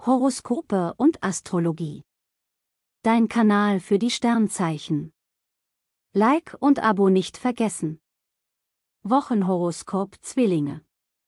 Horoskope und Astrologie. Dein Kanal für die Sternzeichen. Like und Abo nicht vergessen. Wochenhoroskop Zwillinge.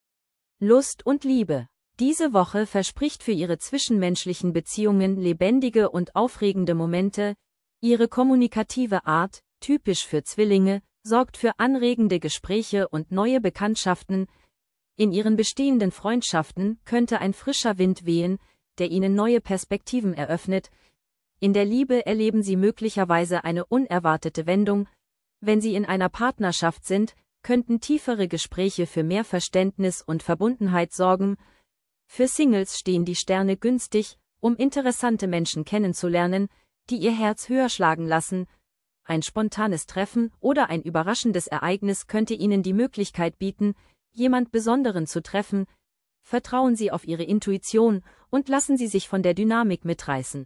Lust und Liebe. Diese Woche verspricht für Ihre zwischenmenschlichen Beziehungen lebendige und aufregende Momente. Ihre kommunikative Art, typisch für Zwillinge, sorgt für anregende Gespräche und neue Bekanntschaften. In Ihren bestehenden Freundschaften könnte ein frischer Wind wehen, der Ihnen neue Perspektiven eröffnet. In der Liebe erleben Sie möglicherweise eine unerwartete Wendung. Wenn Sie in einer Partnerschaft sind, könnten tiefere Gespräche für mehr Verständnis und Verbundenheit sorgen. Für Singles stehen die Sterne günstig, um interessante Menschen kennenzulernen, die ihr Herz höher schlagen lassen. Ein spontanes Treffen oder ein überraschendes Ereignis könnte Ihnen die Möglichkeit bieten, jemand Besonderen zu treffen. Vertrauen Sie auf Ihre Intuition und lassen Sie sich von der Dynamik mitreißen.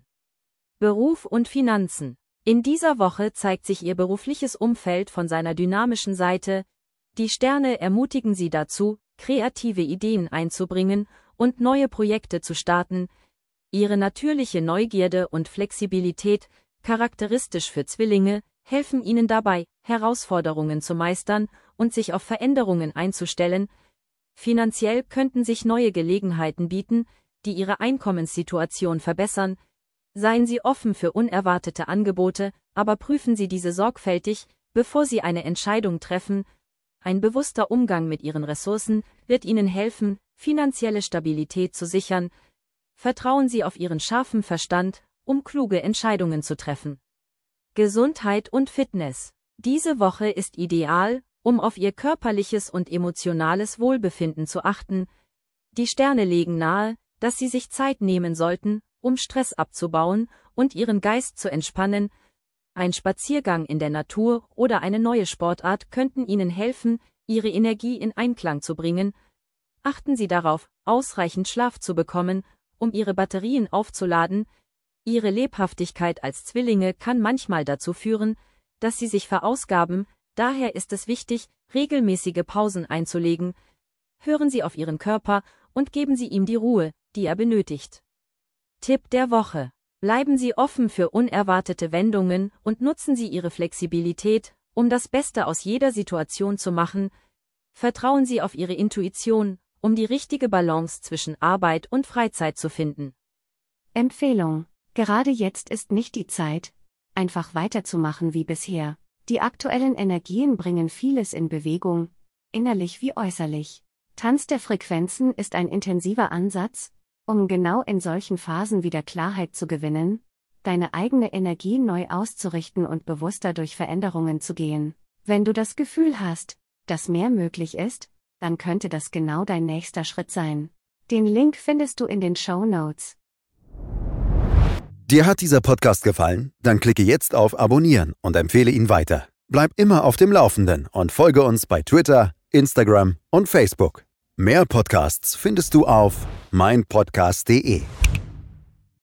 Beruf und Finanzen. In dieser Woche zeigt sich Ihr berufliches Umfeld von seiner dynamischen Seite. Die Sterne ermutigen Sie dazu, kreative Ideen einzubringen und neue Projekte zu starten. Ihre natürliche Neugierde und Flexibilität, charakteristisch für Zwillinge, helfen Ihnen dabei, Herausforderungen zu meistern und sich auf Veränderungen einzustellen. Finanziell könnten sich neue Gelegenheiten bieten, die Ihre Einkommenssituation verbessern. Seien Sie offen für unerwartete Angebote, aber prüfen Sie diese sorgfältig, bevor Sie eine Entscheidung treffen. Ein bewusster Umgang mit Ihren Ressourcen wird Ihnen helfen, finanzielle Stabilität zu sichern. Vertrauen Sie auf Ihren scharfen Verstand, um kluge Entscheidungen zu treffen. Gesundheit und Fitness. Diese Woche ist ideal, um auf Ihr körperliches und emotionales Wohlbefinden zu achten. Die Sterne legen nahe, dass Sie sich Zeit nehmen sollten, um Stress abzubauen und Ihren Geist zu entspannen. Ein Spaziergang in der Natur oder eine neue Sportart könnten Ihnen helfen, Ihre Energie in Einklang zu bringen. Achten Sie darauf, ausreichend Schlaf zu bekommen, um Ihre Batterien aufzuladen. Ihre Lebhaftigkeit als Zwillinge kann manchmal dazu führen, dass Sie sich verausgaben. Daher ist es wichtig, regelmäßige Pausen einzulegen. Hören Sie auf Ihren Körper und geben Sie ihm die Ruhe, die er benötigt. Tipp der Woche. Bleiben Sie offen für unerwartete Wendungen und nutzen Sie Ihre Flexibilität, um das Beste aus jeder Situation zu machen. Vertrauen Sie auf Ihre Intuition, um die richtige Balance zwischen Arbeit und Freizeit zu finden. Empfehlung. Gerade jetzt ist nicht die Zeit, einfach weiterzumachen wie bisher. Die aktuellen Energien bringen vieles in Bewegung, innerlich wie äußerlich. Tanz der Frequenzen ist ein intensiver Ansatz, um genau in solchen Phasen wieder Klarheit zu gewinnen, deine eigene Energie neu auszurichten und bewusster durch Veränderungen zu gehen. Wenn du das Gefühl hast, dass mehr möglich ist, dann könnte das genau dein nächster Schritt sein. Den Link findest du in den Shownotes. Dir hat dieser Podcast gefallen? Dann klicke jetzt auf Abonnieren und empfehle ihn weiter. Bleib immer auf dem Laufenden und folge uns bei Twitter, Instagram und Facebook. Mehr Podcasts findest du auf meinpodcast.de.